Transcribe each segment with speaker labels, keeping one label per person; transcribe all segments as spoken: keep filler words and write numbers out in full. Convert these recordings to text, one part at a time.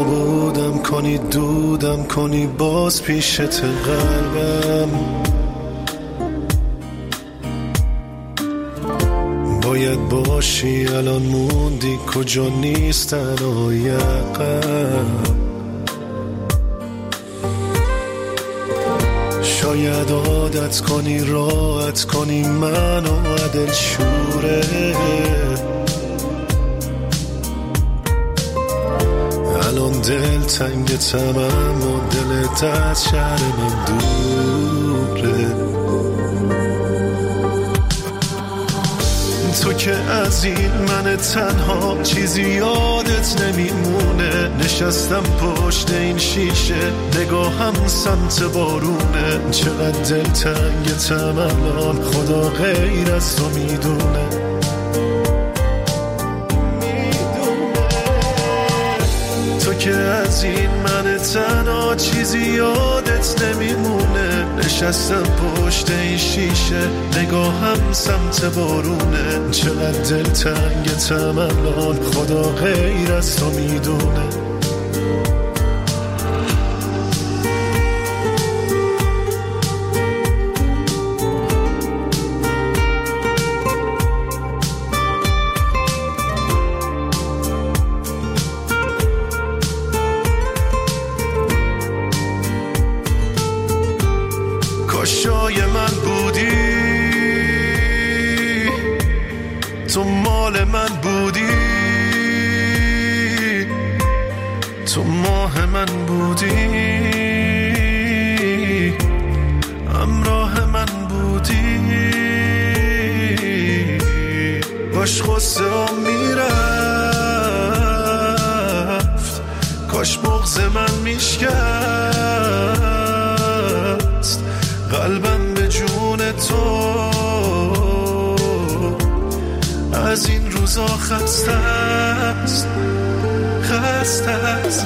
Speaker 1: نابودم کنی دودم کنی باز پیشت قلبم. باید باشی الان موندی کجا نیستن و یقم. شاید عادت کنی راحت کنی منو عدل شوره. الان دل تنگ تمام و دلت از شهر من دوره. تو که از این من تنها چیزی یادت نمیمونه. نشستم پشت این شیشه نگاهم سمت بارونه. چقدر دل تنگتم الان خدا غیر از تو میدونه. تو که از این من تنها چیزی یادت نمیمونه. نشستم پشت این شیشه نگاهم سمت بارونه. چقدر دل تنگتم الان خدا غیر از تو میدونه. کاشای من بودی تو مال من بودی. تو ماه من بودی همراه من بودی. کاش غصه ها میرفت کاش بغض من میشکست. قلبم به جون تو از این روزا خسته است خسته است.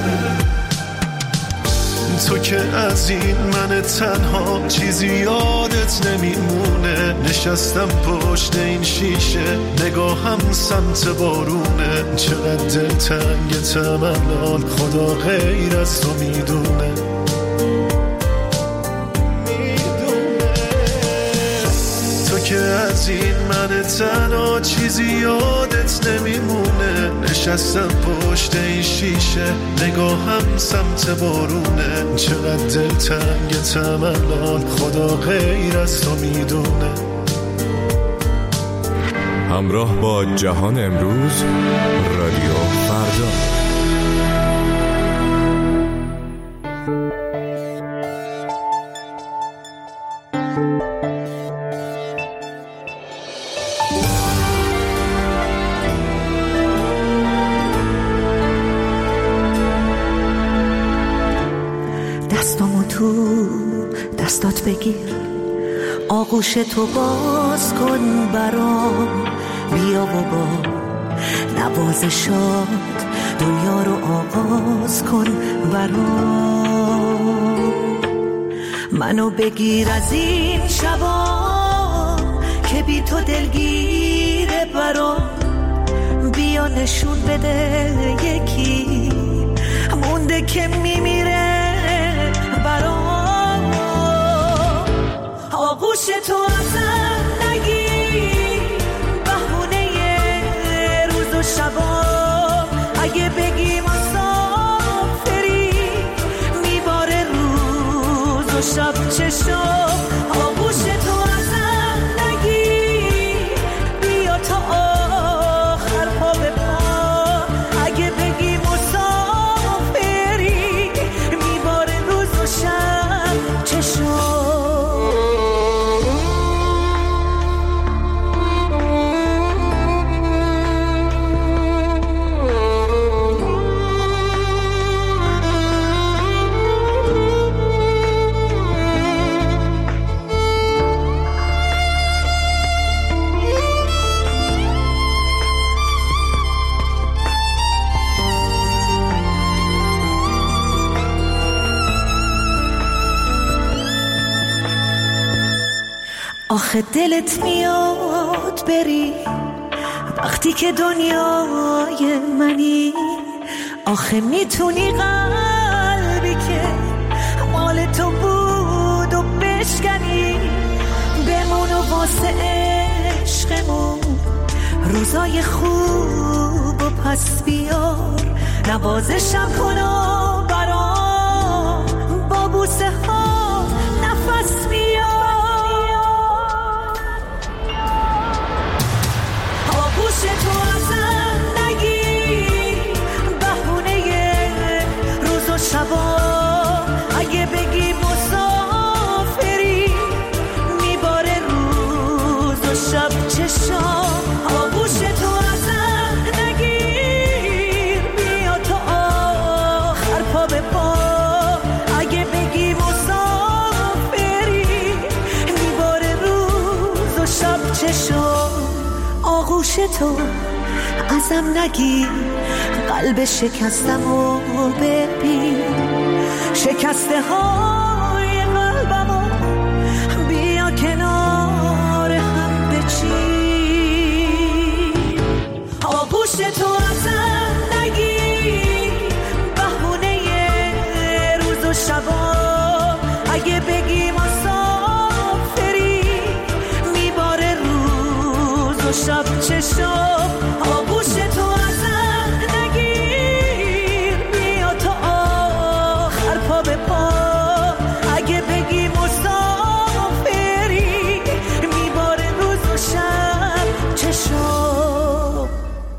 Speaker 1: تو که از این من تنها چیزی یادت نمیمونه. نشستم پشت این شیشه نگاهم سمت بارونه. چقدر دل تنگتم الان خدا غیر از تو میدونه. که از این من تنها چیزی یادت نمیمونه. نشستم پشت این شیشه نگاهم سمت بارونه. چقدر دل تنگتم الان خدا غیر از تو میدونه.
Speaker 2: همراه با جهان امروز رادیو فردا.
Speaker 3: دستامو تو دستات بگیر آغوش تو باز کن برام. بیا و با نوازشات دنیا رو آغاز کن برام. منو بگیر از این شبا که بی تو دلگیره برام. بیا نشون بده یکی مونده که میمیره برام. آغوش تو ازم نگیر بهونه روز و شبا. اگه بگی مسافری میباره روز و شب چشم. آغوش تو ازم نگیر بیا تا آخر پا به پا. اگه بگی مسافری میباره روز و شب چشم. آخه دلت میاد بری وقتی که دنیای منی. آخه میتونی قلبی که مال تو بود و بشکنی، بمون و واسه عشقمون روزای خوب و پس بیار، نوازشم کن و برام با بوسه ها نفس بیار. آغوش تو ازم نگیر، بهونه روز و شبا، اگه بگی مسافری میباره روز و شب چشام. آغوش تو ازم نگیر، بیا تو آخر پا به پا، اگه بگی مسافری میباره روز و شب چشام. آغوش تو ازم نگیر، قلب شکستم و ببین، شکسته های قلبمو بیا کنار هم بچین. آغوش تو ازم نگیر، بهونه روز و شبا، اگه بگی مسافری میباره روز و شب چشام. آغوش تو ازم نگیر، بیا تو آخر پا به پا، اگه بگی مسافری میباره روز و شب چشام.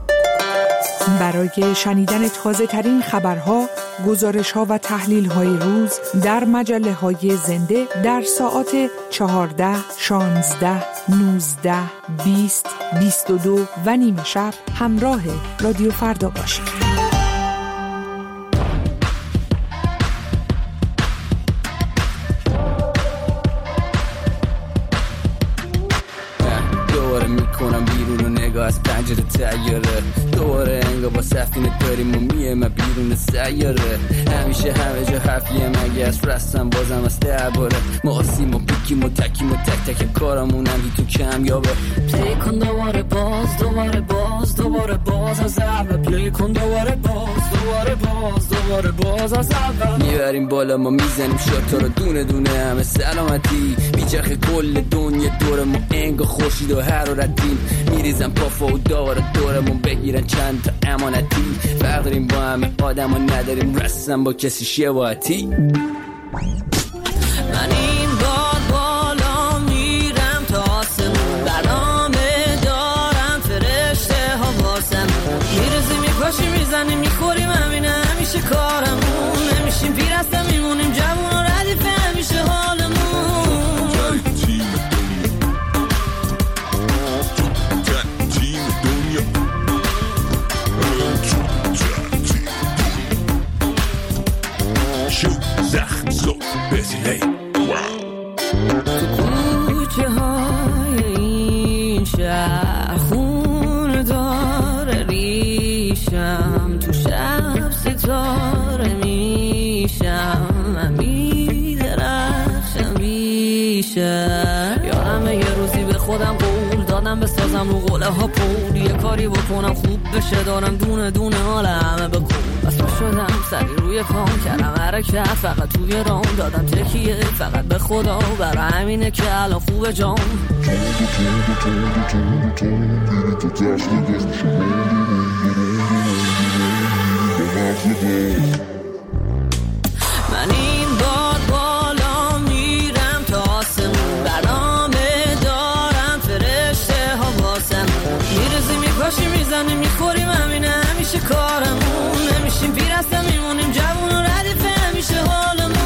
Speaker 4: برای شنیدن تازه ترین خبرها، گزارش ها و تحلیل های روز در مجله های زنده در ساعات چهارده، شانزده، نوزده، بیست، بیست و دو و نیمه شب همراه رادیو فردا باشید.
Speaker 5: کنم بیرون و نگاه از پنجره تیاره، دوباره انگار با سفینه داریم و میه بیرون سیاره. همیشه همه جا حرفیه مگه از رستم بازم از درباره، ما آسیم و پیکیم و تکیم و تک تک کارمونم بی تو کمیابه. پلی کن دوباره باز دوباره باز دوباره باز از اول، پلی کن دوباره باز دوباره باز دوباره باز از اول. میبریم بالا ما میزنیم شاتا رو دونه دونه همه سلامتی، بیچرخه کل دنیا دور ما انگار خورشید و حرارتی. میریزم پافا و داره دورمون بگیرن چند تا امانتی، فرق داریم با همه آدم ها نداریم رسم با کسی شباهتی. من این باد بالا میرم تا آسمون، برنامه دارم فرشته ها واسم، میریزی میپاشی میزنی میخوریم همینه همیشه کارمون، نمیشیم پیرسته میمونیم جوون و ردیف همیشه حالمون.
Speaker 1: زخم زود بزیلی
Speaker 5: تو کوچه های این شهر خون داره ریشم، تو شب ستاره میشم، من میدرخشم بیشم. یادمه یه روزی به خودم قول دادم بسازم رو قوله ها پول، یه کاری بکنم خوب بشه دارم دونه دونه حال همه بکن. بس شدم سری روی کام کردم حرکت، فقط توی رام دادم تکیه فقط به خدا، برای همینه که الان خوبه جام. من این باد بالا میرم تا آسمون، برنامه دارم فرشته ها واسم، میرزی میپاشی میزنی میخوریم همینه همیشه کارمون، نمیشیم پیرسته میمونیم جوون و ردیف همیشه حالمون.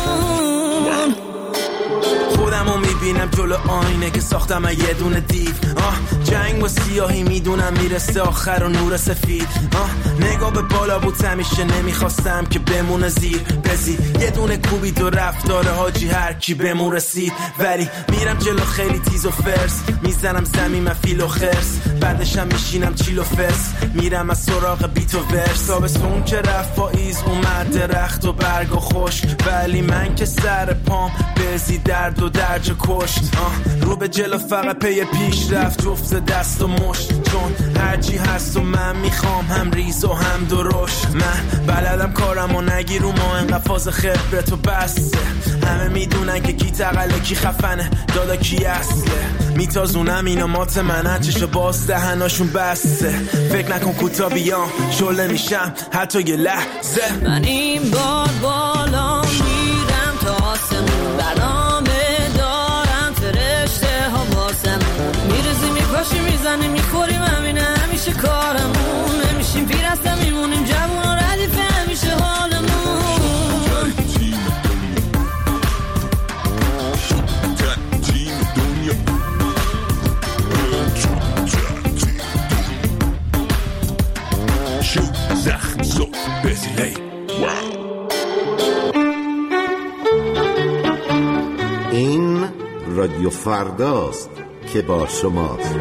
Speaker 6: خودمو میبینم جلو آینه که ساختم یه دونه دیو، آه جنگ و سیاهی میدونم میرسه آخر و نور سفید، آه نگاه به بالا بود همیشه نمیخواستم که بمونه زیر بزی، یه دونه کوبید و رفتار حاجی هر کی بمون رسید، ولی میرم جلو خیلی تیز و فرس، میزنم زمین من فیل و خرس، بعدشم میشینم چیل و فرس، میرم از سراغ بیت و ورس. تابستون که رفت پاییز اومد درخت و برگ و خشک، ولی من که سر پام بزی درد و درج کشت، آه رو به جلو فقط پی پیش رفت، جفت دست و مشت، چون هرچی هست و من میخوام هم ریز و هم درشت. من بلدم کارم و نگی رو ما انقدر فاز خبرت و بسته. همه میدونن که کی تقله کی خفنه، دادا کی اصله. میتازونم اینا مات منن، چشو باز دهناشون بسته. فکر نکن کوتا بیام شله میشم حتی یه لحظه.
Speaker 3: من این بار بالا میرم تا آسمون، برنامه دارم فرشته ها واسم. میرزی میپاشی میزنی میخوریم، همینه همیشه کارمون. نمیشیم پیر هستم میمونیم جوون و ردیفه همیشه حالمون.
Speaker 2: زخم زو بزیلی
Speaker 7: این رادیو فرداست که با شماست.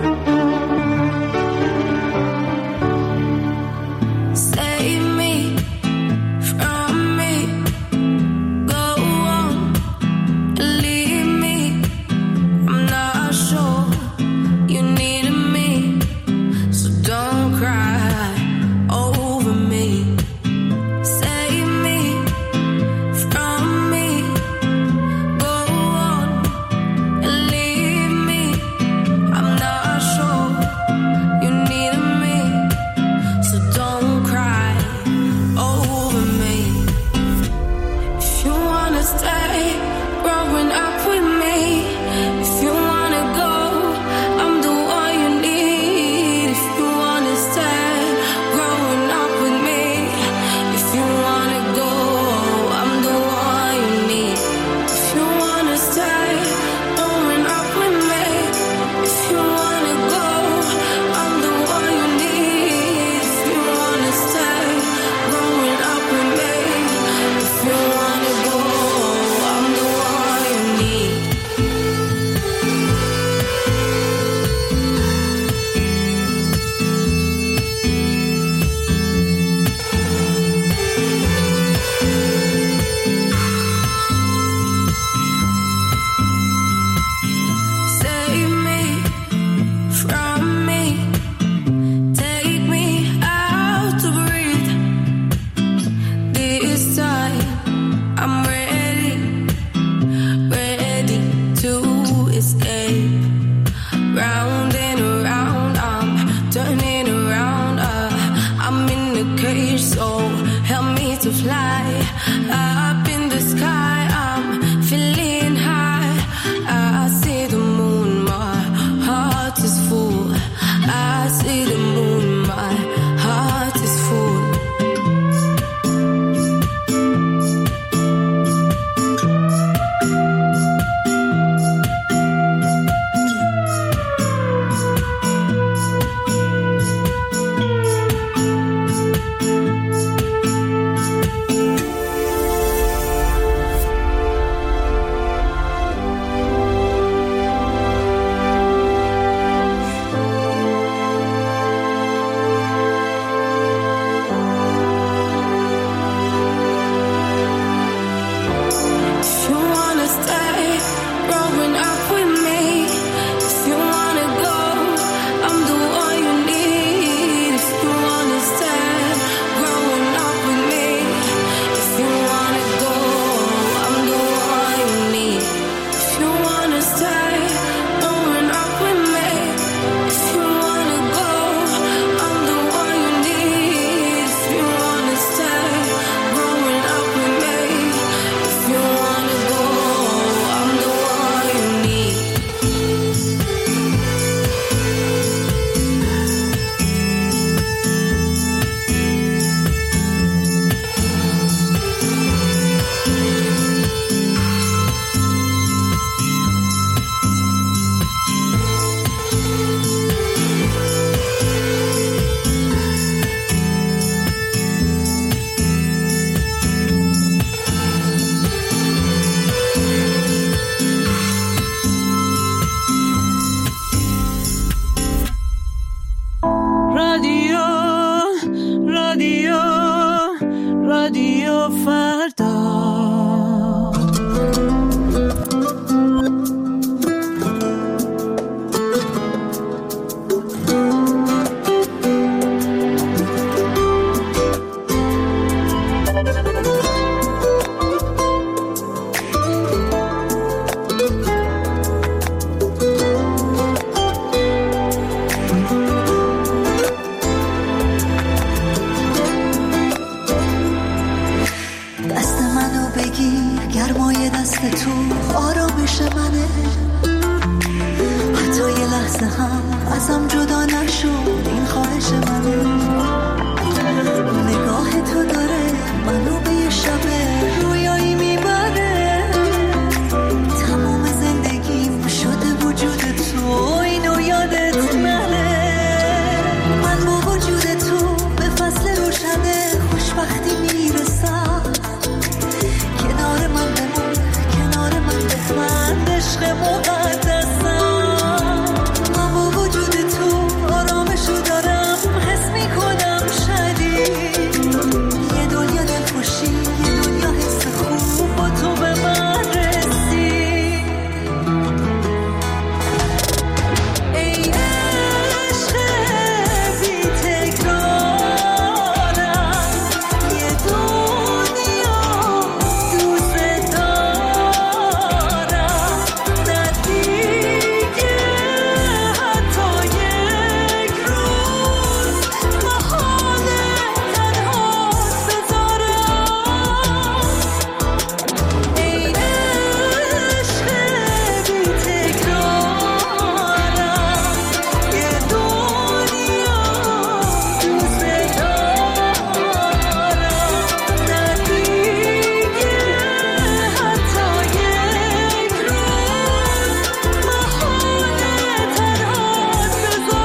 Speaker 8: دست تو آرامش منه، حتی یه لحظه هم ازم جدا نشد این خواهش منه. نگاه تو داره منو به یه شب رویایی میبره، تمام زندگیم شده وجود تو، اینو یادت نره. من با وجود تو به فصل روشنه خوشبختی میرسم، کنار من بمون، کنار من بخند، عشق مقدسم. من با وجود تو آرامشو دارم، حس میکنم شدید یه دنیا دلخوشی، یه دنیا حس خوب با تو به من رسید. ای عشق بی تکرارم، یه دنیا دوست دارم، نه دیگه حتی یک روز محاله تنهات بذارم. ای عشق بی تکرارم، یه دنیا دوست دارم، نه دیگه حتی یک روز محاله تنهات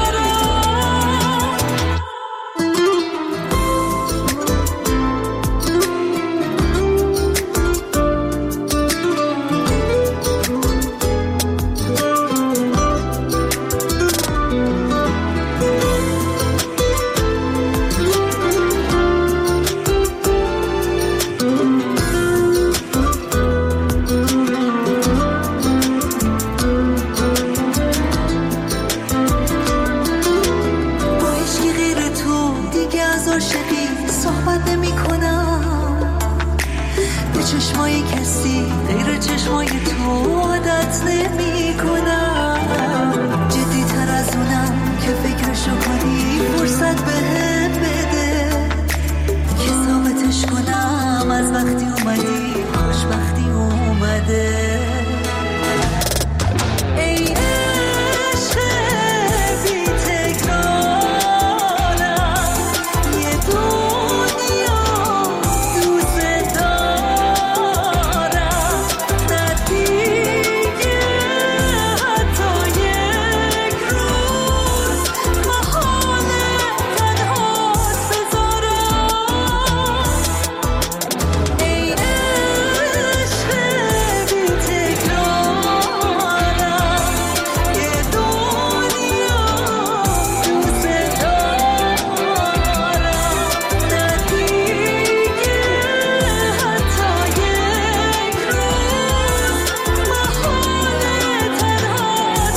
Speaker 8: با عشقی غیر تو دیگه از عاشقی صحبت نمی کنم، به چشمای کسی غیر چشمای تو عادت نمی کنم. جدی تر از اونم که فکرشو کنی فرصت بهم بده، که ثابتش کنم از وقتی اومدی خوشبختی اومده. ای عشق بی تکرارم، یه دنیا دوست دارم، نه دیگه حتی یک روز محاله تنهات بذارم. ای عشق بی تکرارم، یه دنیا دوست دارم، نه دیگه حتی یک روز محاله تنهات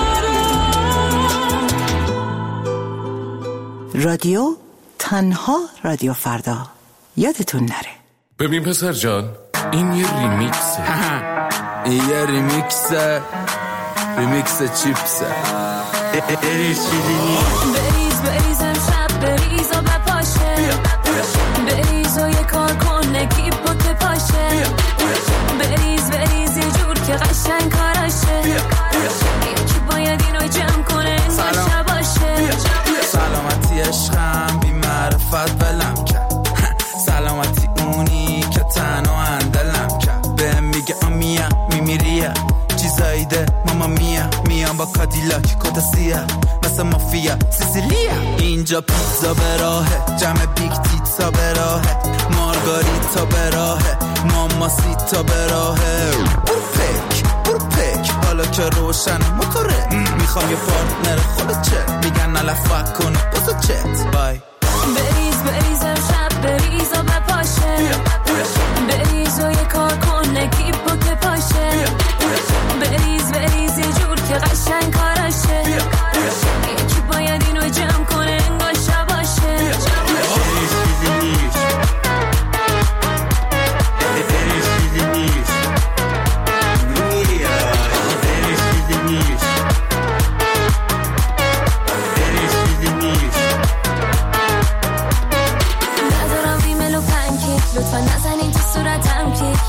Speaker 8: بذارم.
Speaker 9: رادیو تنها رادیو فردا، یادتون نره.
Speaker 2: ببین پسر جان، این یه ریمیکسه.
Speaker 6: این یه ریمیکسه، ریمیکس چیپسه.
Speaker 3: بریز بریز امشب بریز و بپاشه، بریز و یه کار کن نگیب با که پاشه، بریز بریز یه جور که قشنگ کاراشه، یکی باید اینو جمع کنه نشه باشه.
Speaker 6: سلامتی عشقم بی معرفت بلم کرد، سلامتی اونی که تنها اندلم کرد. بهم میگه آمیا میمیریه چیزایی ده ماما میا، میام با کادیلاک کدسیه مثل مافیا سیسیلیا. اینجا پیتزا به راهه، جمع بیگ تیتزا به راهه، مارگاریتا به راهه، ماماسیتا به راهه. برو پک برو پک حالا که روشن موتوره، میخوام یه پارتنر خودت چه میگن نلفت کنه بازو چت بای.
Speaker 3: بریز بریز امشب بریز و بپاشه، بریز و یه کار کن نگیب با که پاشه، بریز بریز یه جور که قشنگ کاراشه، یکی باید اینو جمع کنه انگار شباشه.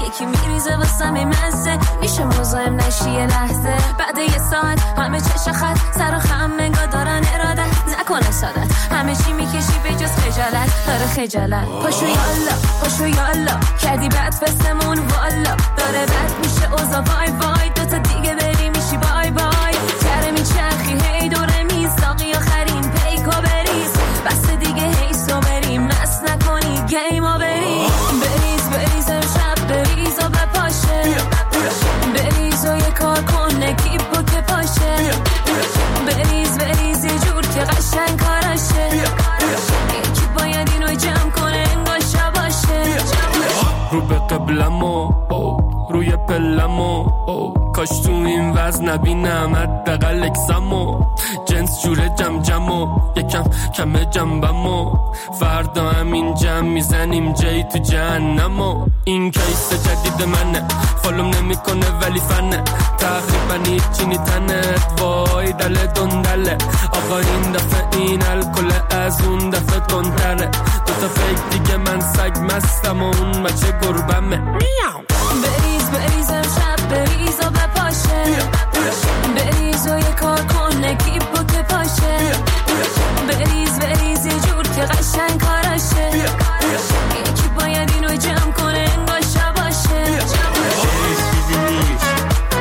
Speaker 10: یکی میریزه واسم این مزه میشه مزاحم نشی یه لحظه بعد یه ساعت همه چش خط سر و خم منگاه دارن ارادت نکنه سادت همه چی میکشی به جز خجالت داره خجالت پاشو یالا پاشو یالا کردی بد فستمون والا داره بد میشه اوزا وای وای دوتا دیگه بری میشی بای بای کره میچرخی هی دوره میزاقی آخرین پیکو بریز بس دیگه هی سو بریم مست نکنی گیما بریز بریز بریز امشب بریز و بپاشه بریز و یه کار کن نکیب و که پاشه بریز بریز یه جور که قشنگ کاراشه یکی باید اینو جمع کنه انگار شباشه
Speaker 11: رو به قبلمو روی پلمو کاش تو این وزن نبینم حداقل اکسمو جنس جوره جم جمو یکم کم جنبمو فردا همین جمع میزنیم جایی تو جهنمو این کیس جدید منه فالوم نمیکنه ولی فنه تقریبا هیچی نیتنت وای دل دندله آقا این دفعه این الکل از اون دفعه تندره دوتا فیک دیگه من سگ مستم و اون بچه گربمه میاو
Speaker 10: بریز بریز امشب بریز و بپاشه بریز و یه کار کن نگیب و که پاشه بریز بریز یه جور که قشنگ کاراشه یکی باید اینو جمع کنه انگار شباشه بریز چیزی نیست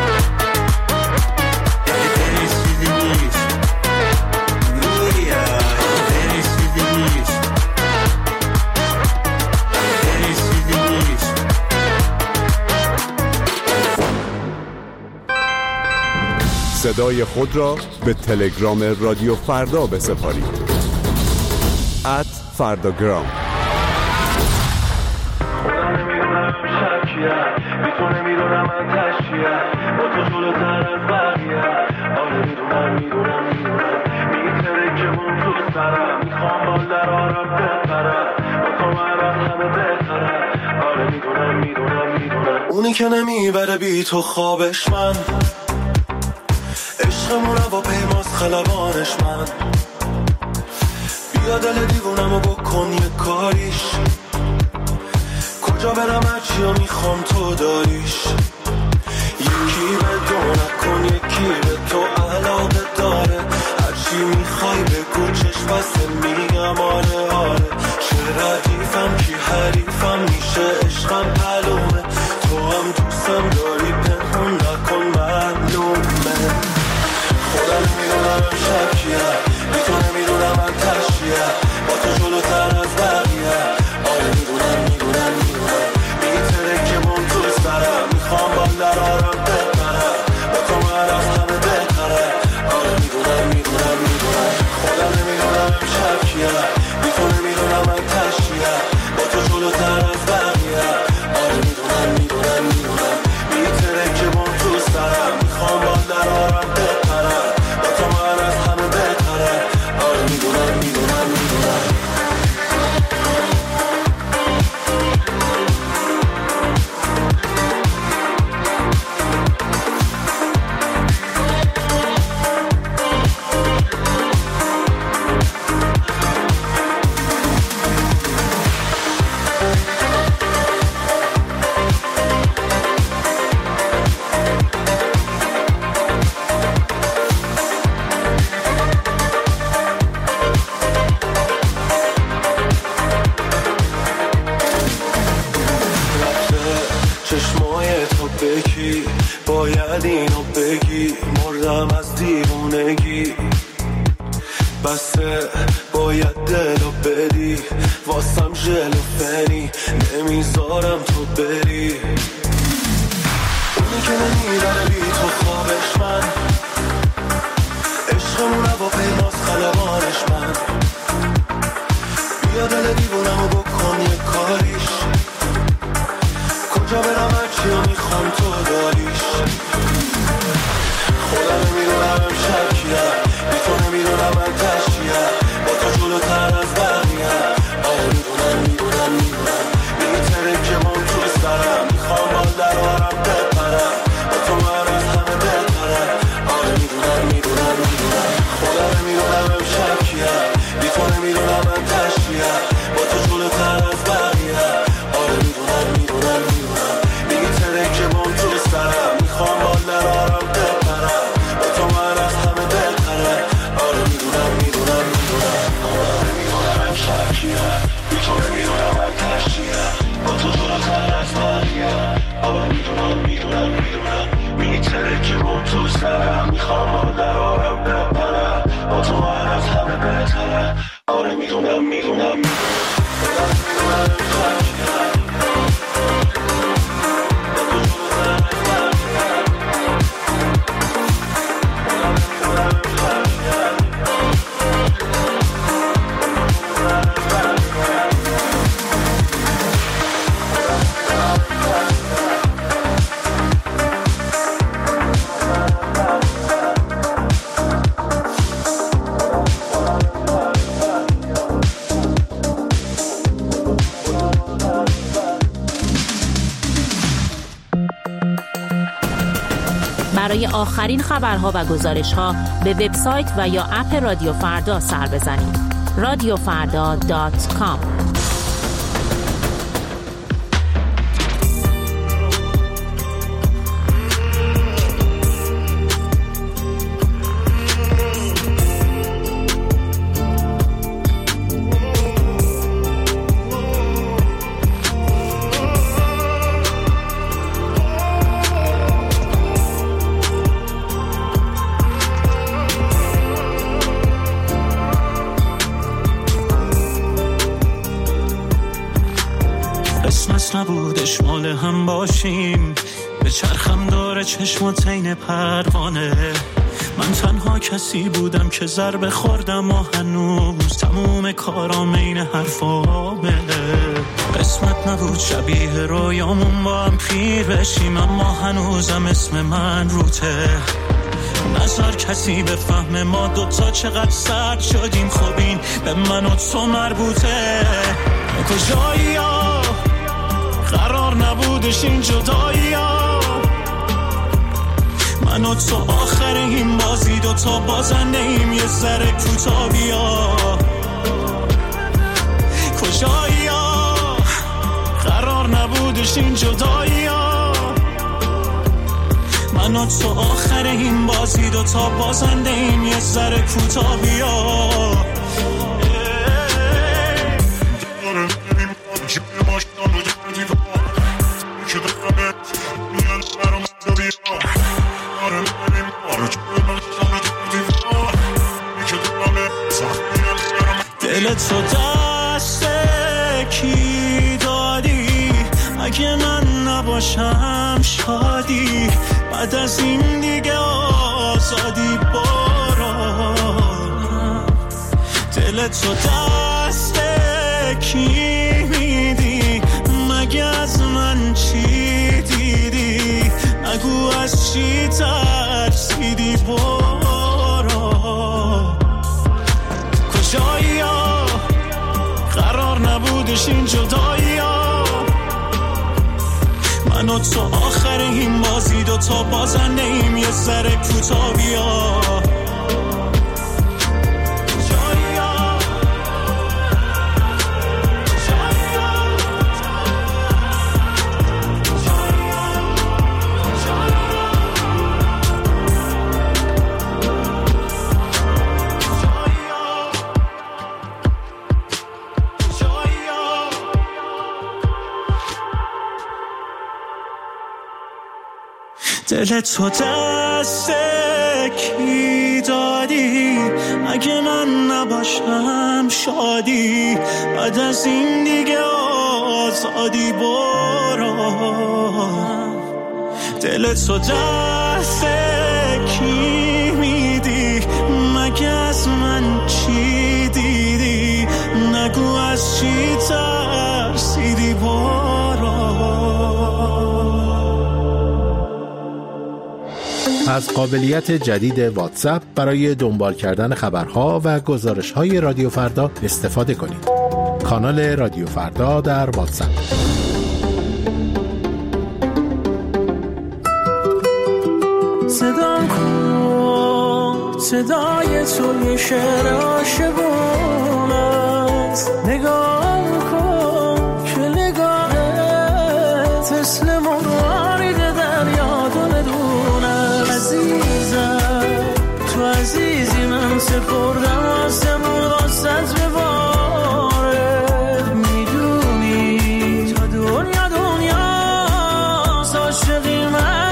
Speaker 10: بریز چیزی نیست نوریا بریز چیزی نیست بریز چیزی نیست
Speaker 12: صدای خود را به تلگرام رادیو فردا بسپارید ات فرداگرام.
Speaker 1: خودم نمیدونم شکیه میتونه میدونم من تشیه با تو جلوتر از بقیه آره میدونم میدونم میدونم میتره که اون تو سرم میخوام بال در آرم بپرم با تو من از همه بهترم آره میدونم میدونم میدونم اونی که نمیبره بی تو خوابش من عشقمونه با پیماز خلبانش من بیا دل دیوونمو بکن یه کاریش کجا برم هرچی رو میخوام تو داریش یکی به دو نکن یکی به تو علاقه داره هرچی میخوای بگو چشم بسته میگم آره آره چه ردیفم کی حریفم میشه عشقم معلومه تو هم دوستم داری پنهون نکن معلومه خودم میدونم شکیه بی تو نمیدونم من تشیه با تو جلوتر از بقیه آره میدونم میدونم میدونم میتره که من تو سرم میخوام بال در آرم بپرم با تو من از همه بهتره آره میدونم میدونم میدونم خودم نمیدونم شکیه بی تو نمیدونم من تشیه با تو جلوتر از بقیه آره میدونم میدونم میدونم میتره که من تو سرم میخوام بال در آرم بپرم با تو من از همه بهتره آره میدونم میدونم میدونم چشمای تو بکی باید اینو بگی مردم از دیوونگی بسه باید دلو بدی واسم ژل و فنی نمیذارم تو بری اونی که نمیبره بی تو خوابش من عشقمونه با پیماز خلبانش من بیا دل دیوونمو بکن یه کاریش کجا برم هرچی رو میخوام تو داریش خودم نمیدونم شکیه بی تو نمیدونم من تشیه با تو جلوتر از بقیه آره میدونم میدونم میدونم میتره که من تو سرم میخوام بال در آرم بپرم با تو من از همه بهترم آره میدونم میدونم میدونم خودم نمیدونم شکیه بی تو نمیدونم من تشیه با تو جلوتر از بقیه آره میدونم میدونم میدونم
Speaker 13: میدونم میدونم میتره که من تو سرم میخوام مادرارم بپرم با تو من از همه بهتره آره میدونم میدونم میدونم
Speaker 14: برای آخرین خبرها و گزارش‌ها به وبسایت و یا اپ رادیو فردا سر بزنید. رادیو فردا دات کام.
Speaker 15: نبودش مال هم باشیم به چرخم داره چشمات عین پروانه من تنها کسی بودم که ضربه خوردم و هنوز تموم کارام عین حرفامه قسمت نبود شبیه رویامون با هم پیر بشیم اما هنوزم اسم من روته نظر کسی به فهم ما دوتا چقدر سرد شدیم خب این به من و تو مربوطه کجایی ها قرار نبودش این جدایی ها من و تو آخر این بازی دوتا بازنده ایم یه ذره کوتا بیا کجایی ها قرار نبودش این جدایی ها من و تو آخر این بازی دوتا بازنده ایم یه ذره کوتا بیا دل تو دست کی دادی اگه من نباشم شادی بعد از این دیگه آزادی برو دل تو دست کی میدی مگه از من چی دیدی نگو از چی ترسیدی برو کجایی ها قرار نبودش این جدایی ها من و تو آخر این بازی دوتا بازنده ایم یه ذره کوتا بیا دل تو دست کی دادی اگه من نباشم شادی بعد از این دیگه آزادی برو دل تو دست کی میدی مگه از من چی دیدی نگو از چی ترسیدی برو
Speaker 16: از قابلیت جدید واتساپ برای دنبال کردن خبرها و گزارش‌های رادیو فردا استفاده کنید. کانال رادیو فردا در واتساپ.
Speaker 15: صدام کن صدای تو یه شعر عاشقون است نگاه کن که نگاهت مثل مرغ دریا دونه دونه عزیزم تو عزیزی من سپردم آسمون واسط بباره میدونی تا دنیا دنیا عاشقی من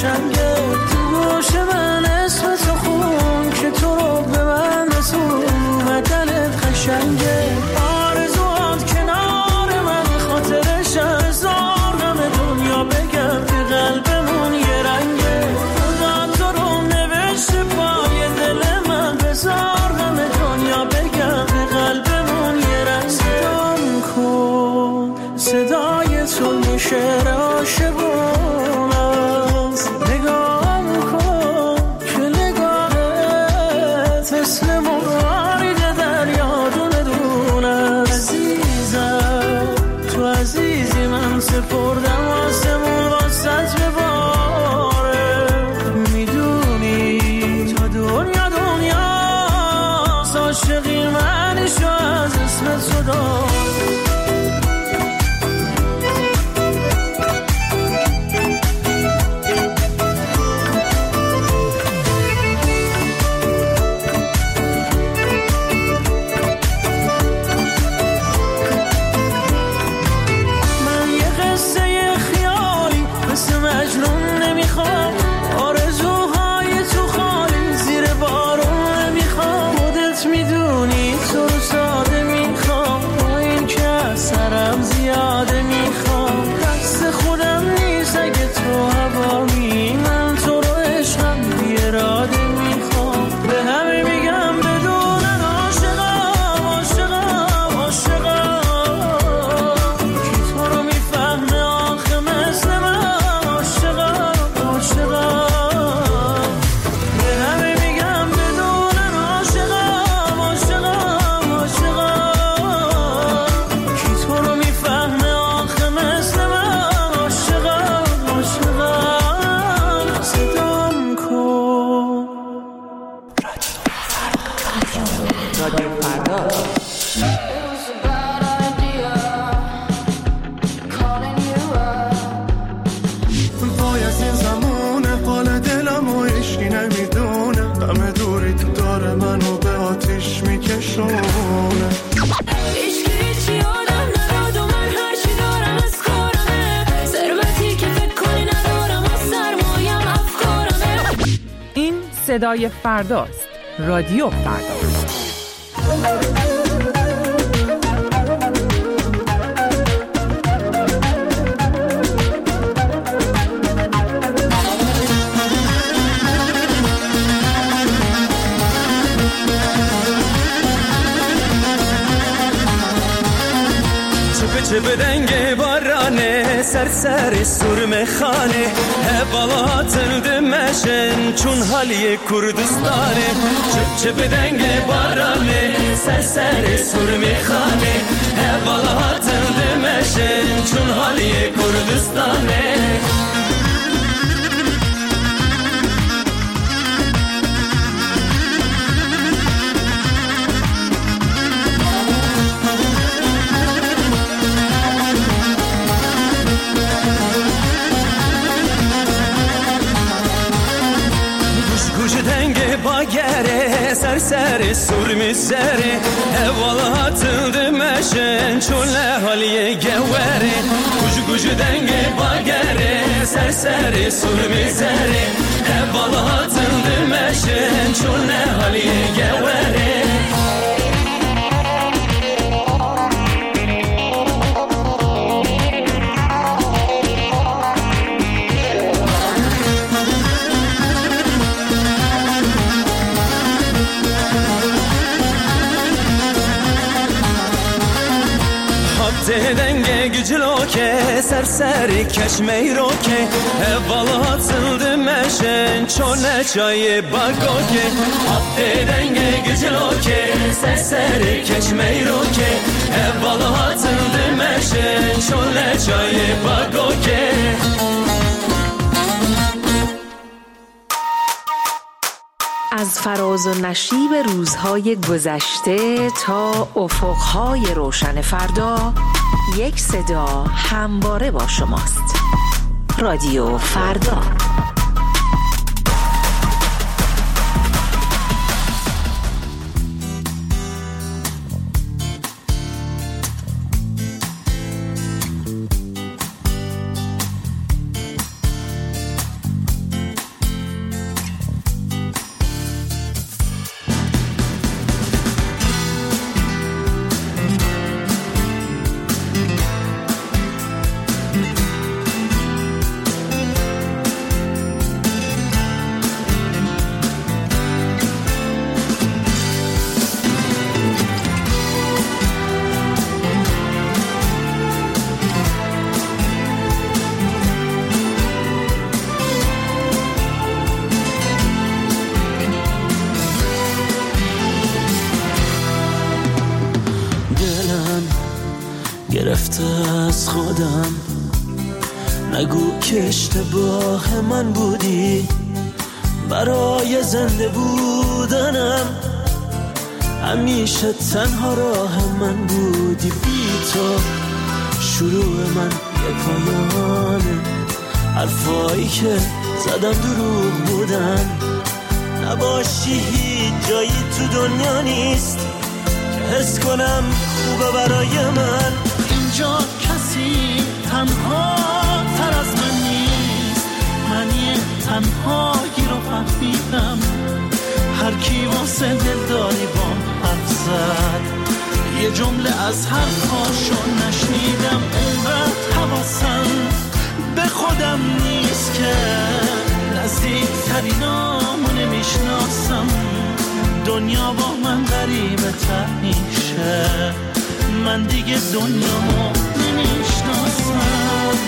Speaker 17: قشنگه تو گوش من اسم تو خون که تو رو به من رسون وطنت قشنگه آرزوات کنار من خاطرش هزار غم دنیا بگم که قلبمون یه رنگه خدا تو رو نوشته پای دل من بذار غم دنیا بگم که قلبمون یه رنگه صدام کن صدای تو میشه عاشقون است نگام کن که نگاهت مثل موارد دریا دونه دونه عزیزم تو عزیزی من سپردم آسمون واسط بباره میدونی تا دنیا دنیا عاشقی منشو از اسم تو دار
Speaker 4: صدای فرداست. رادیو فردا.
Speaker 18: چه بدنگ بارانه سر سر سرم خانه هوالاتن دمشن چون حالی کردستانه چه چه بدنگ بارانه سر سر سرم خانه هوالاتن دمشن چون حالی کردستانه باگره سر سر سرم سره اولاتل دمشن چون حالی گوره گوش گوش دنگ باگره سر سر سرم سره اولاتل دمشن چون حالی گوره دنگ güclü که سر سر کشمی رو که اول حاصل دمشن چون چای باگو که آب دنگ güclü که سر سر کشمی رو که اول حاصل دمشن چون چای باگو که
Speaker 4: از فراز و نشیب روزهای گذشته تا افقهای روشن فردا یک صدا همواره با شماست. رادیو فردا.
Speaker 15: گرفته از خودم. نگو که اشتباه من بودی، برای زنده بودنم همیشه تنها راه من بودی. بی تو شروع من یه پایانه، حرفایی که زدم دروغ بودن. نباشی هیچ جایی تو دنیا نیست که حس کنم خوبه برای من.
Speaker 17: اینجا کسی تنها تر از من نیست، من یه تنهایی رو فهمیدم. هر کی واسه دلداری بام حرف زد، یه جمله از حرفاشو نشنیدم. اونقدر حواسم به خودم نیست که نزدیکترینامو نمیشناسم. دنیا با من غریبه تر میشه، من دیگه دنیامو نمیشناسم.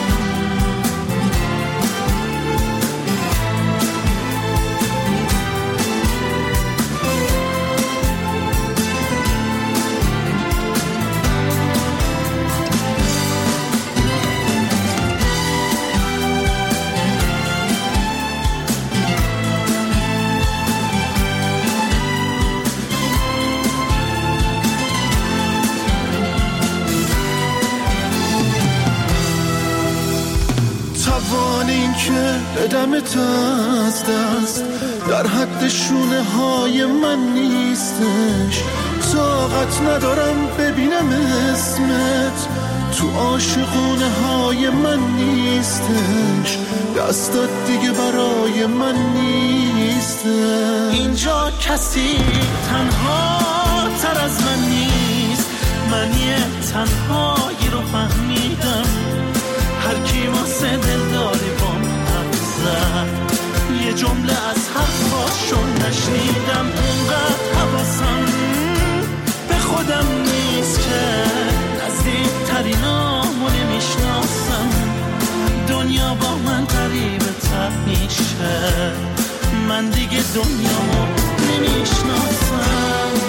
Speaker 1: که بدمت از دست در حد شونه های من نیستش. طاقت ندارم ببینم اسمت تو عاشقونه های من نیستش. دستات دیگه برای من نیستش.
Speaker 17: اینجا کسی تنها تر از من نیست، من یه تنهایی رو فهمیدم. هر کی واسه دلداری بام حرف زد، یه جمله از حرفاشو نشنیدم. اونقدر حواسم به خودم نیست که نزدیکترینامو نمیشناسم. دنیا با من غریبه تر میشه، من دیگه دنیامو نمیشناسم.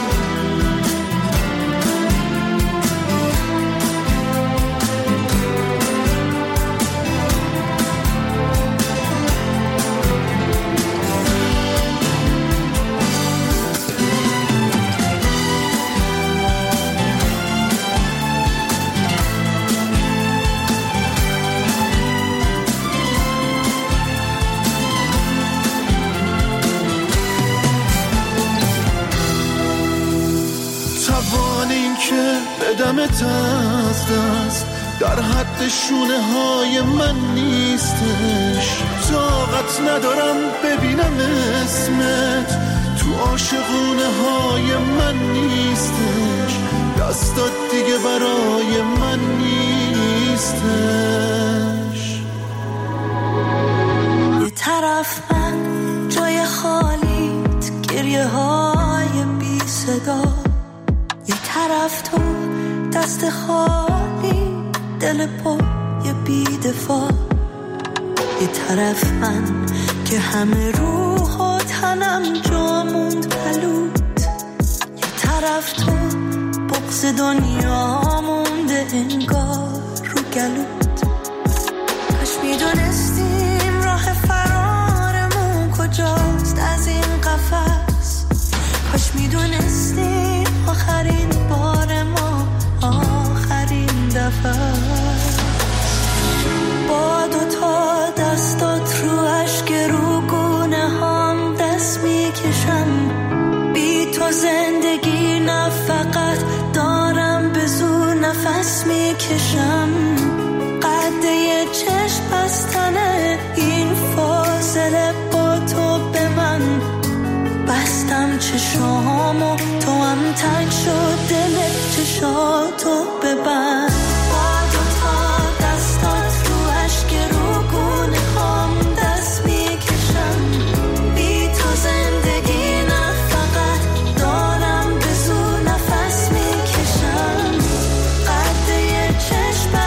Speaker 1: بدمت از دست در حد شونه های من نیستش. طاقت ندارم ببینم اسمت تو عاشقونه های من نیستش. دستات دیگه برای من نیستش.
Speaker 8: یه طرف من جای خالیت، گریه های بی صدا. یه طرف تو دست خالی، دل پر یه بی دفاع. یه طرف من که همه روح و تنم جا موند پلوت. یه طرف تو بغض دنیا مونده انگار رو گلوت. کاش میدونستیم راه فرارمون کجاست از این قفس. کاش میدونستیم آخرین بار ما آخرین دفعه. با دوتا دستات رو عشق رو گونه هم دست میکشم. بی تو زندگی نه فقط دارم به زور نفس میکشم. قد یه چشم بستنه این فاصله با تو به من. بستم چشامو تو هم تنگ شد دل چشاتو ببند. با دوتا دستات رو عشق رو گونه هم دست میکشم. بی تو زندگی نه فقط دارم به زور نفس میکشم. قد یه چشم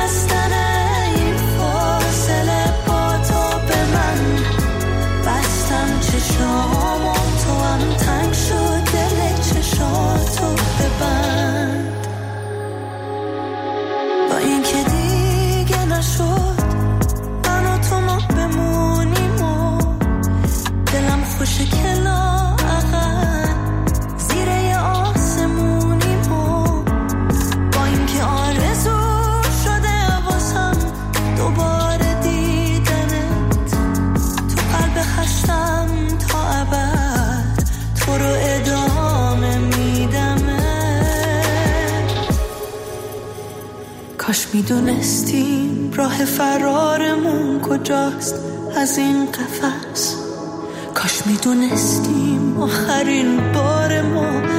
Speaker 8: کاش میدونستیم راه فرارمون کجاست از این قفس. کاش میدونستیم آخرین بار ما